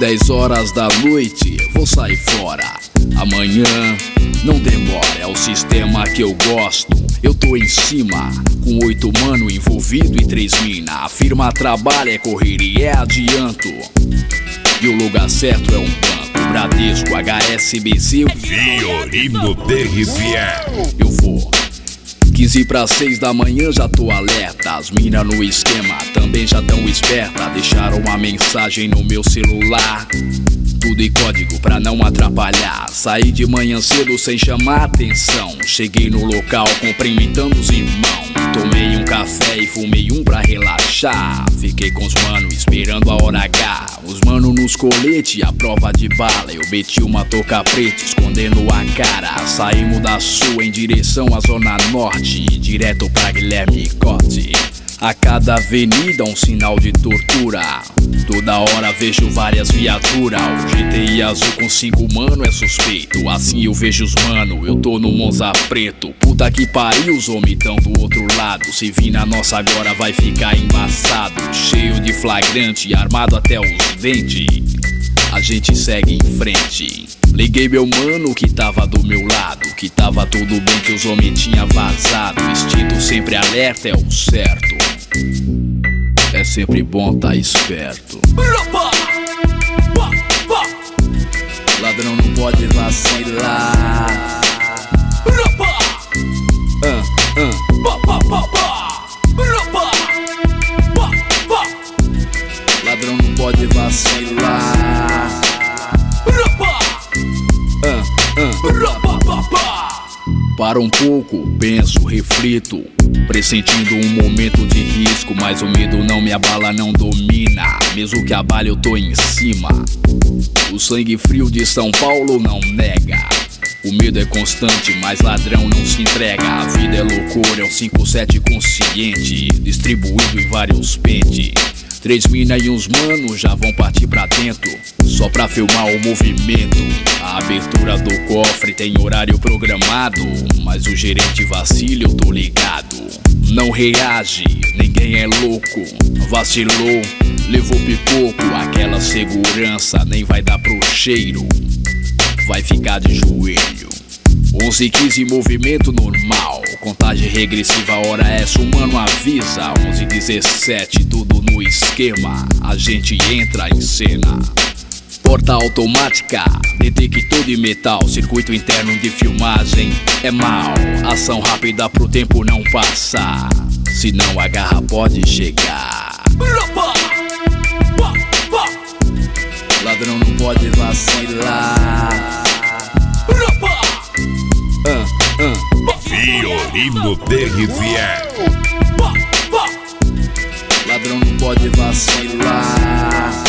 10 horas da noite, vou sair fora. Amanhã não demora, é o sistema que eu gosto. Eu tô em cima, com 8 mano envolvido e 3 mina. A firma trabalha, é correria, é adianto. E o lugar certo é um banco, Bradesco, HSBC, Fiorino DRVA. Eu vou 15 para 6 da manhã, já tô alerta. As mina no esquema também já tão esperta. Deixaram uma mensagem no meu celular, tudo em código pra não atrapalhar. Saí de manhã cedo sem chamar atenção. Cheguei no local cumprimentando os irmãos. Tomei um café e fumei um pra relaxar. Fiquei com os mano esperando a hora H. Os mano nos colete, a prova de bala. Eu meti uma touca preta escondendo a cara. Saímos da sul em direção à zona norte, direto pra Guilherme Cote. A cada avenida um sinal de tortura. Toda hora vejo várias viaturas. O GTI azul com 5 mano é suspeito. Assim eu vejo os mano, eu tô no Monza preto. Puta que pariu, os homens tão do outro lado. Se vir na nossa agora vai ficar embaçado. Cheio de flagrante, armado até os dentes. A gente segue em frente. Liguei meu mano que tava do meu lado, que tava tudo bem, que os homens tinha vazado. Instinto sempre alerta é o certo. É sempre bom tá esperto. Ladrão não pode vacilar. Ladrão não pode vacilar. Para um pouco, penso, reflito, pressentindo um momento de risco. Mas o medo não me abala, não domina. Mesmo que abale eu tô em cima. O sangue frio de São Paulo não nega. O medo é constante, mas ladrão não se entrega. A vida é loucura, é um 5-7 consciente, distribuído em vários pentes. 3 mina e uns mano já vão partir pra dentro, só pra filmar o movimento. A abertura do cofre tem horário programado, mas o gerente vacila, eu tô ligado. Não reage, ninguém é louco. Vacilou, levou pipoco. Aquela segurança nem vai dar pro cheiro, vai ficar de joelho. 11:15 movimento normal, contagem regressiva, hora essa o mano avisa. 11:17 tudo no esquema, a gente entra em cena. Porta automática, detector de metal, circuito interno de filmagem é mal. Ação rápida pro tempo não passar, senão a garra pode chegar. Ladrão não pode vacilar. Fiorino DRVA. Ladrão não pode vacilar.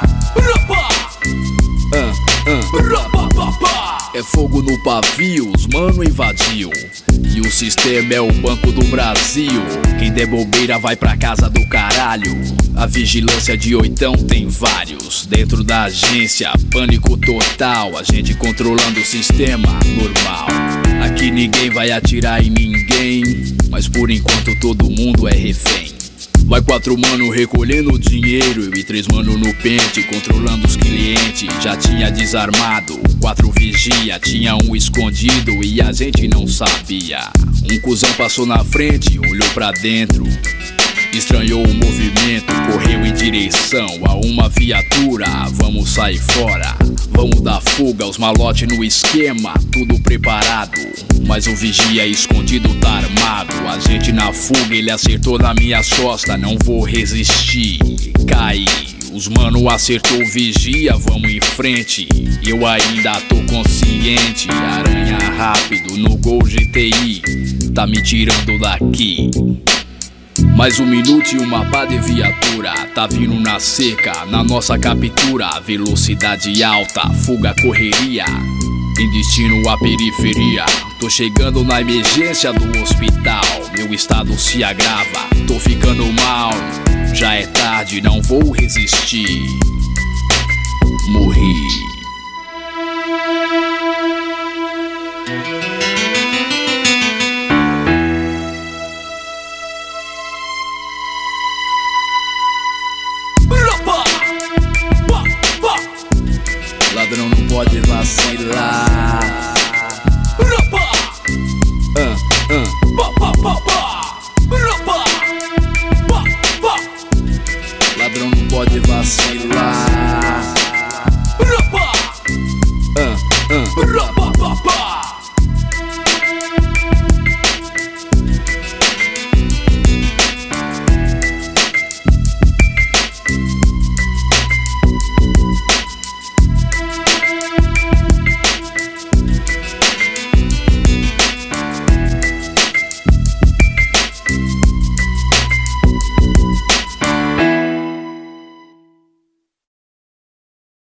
É fogo no pavio, os mano invadiu. E o sistema é o Banco do Brasil. Quem der bobeira vai pra casa do caralho. A vigilância de oitão tem vários. Dentro da agência, pânico total. A gente controlando o sistema normal. Aqui ninguém vai atirar em ninguém, mas por enquanto todo mundo é refém. Vai 4 mano recolhendo o dinheiro, eu e 3 mano no pente, controlando os clientes. Já tinha desarmado, 4 vigia, tinha um escondido e a gente não sabia. Um cuzão passou na frente, olhou pra dentro, estranhou o movimento, correu em direção a uma viatura. Vamos sair fora, vamos dar fuga, os malote no esquema, tudo preparado. Mas o vigia escondido tá armado. A gente na fuga, ele acertou na minha costa, não vou resistir, caí. Os mano acertou o vigia, vamos em frente. Eu ainda tô consciente, aranha rápido no Gol GTI, tá me tirando daqui. Mais 1 minuto e uma pá de viatura, tá vindo na seca, na nossa captura. Velocidade alta, fuga, correria, em destino à periferia. Tô chegando na emergência do hospital, meu estado se agrava, tô ficando mal. Já é tarde, não vou resistir, morri. vacilar. Ladrão não pode vacilar.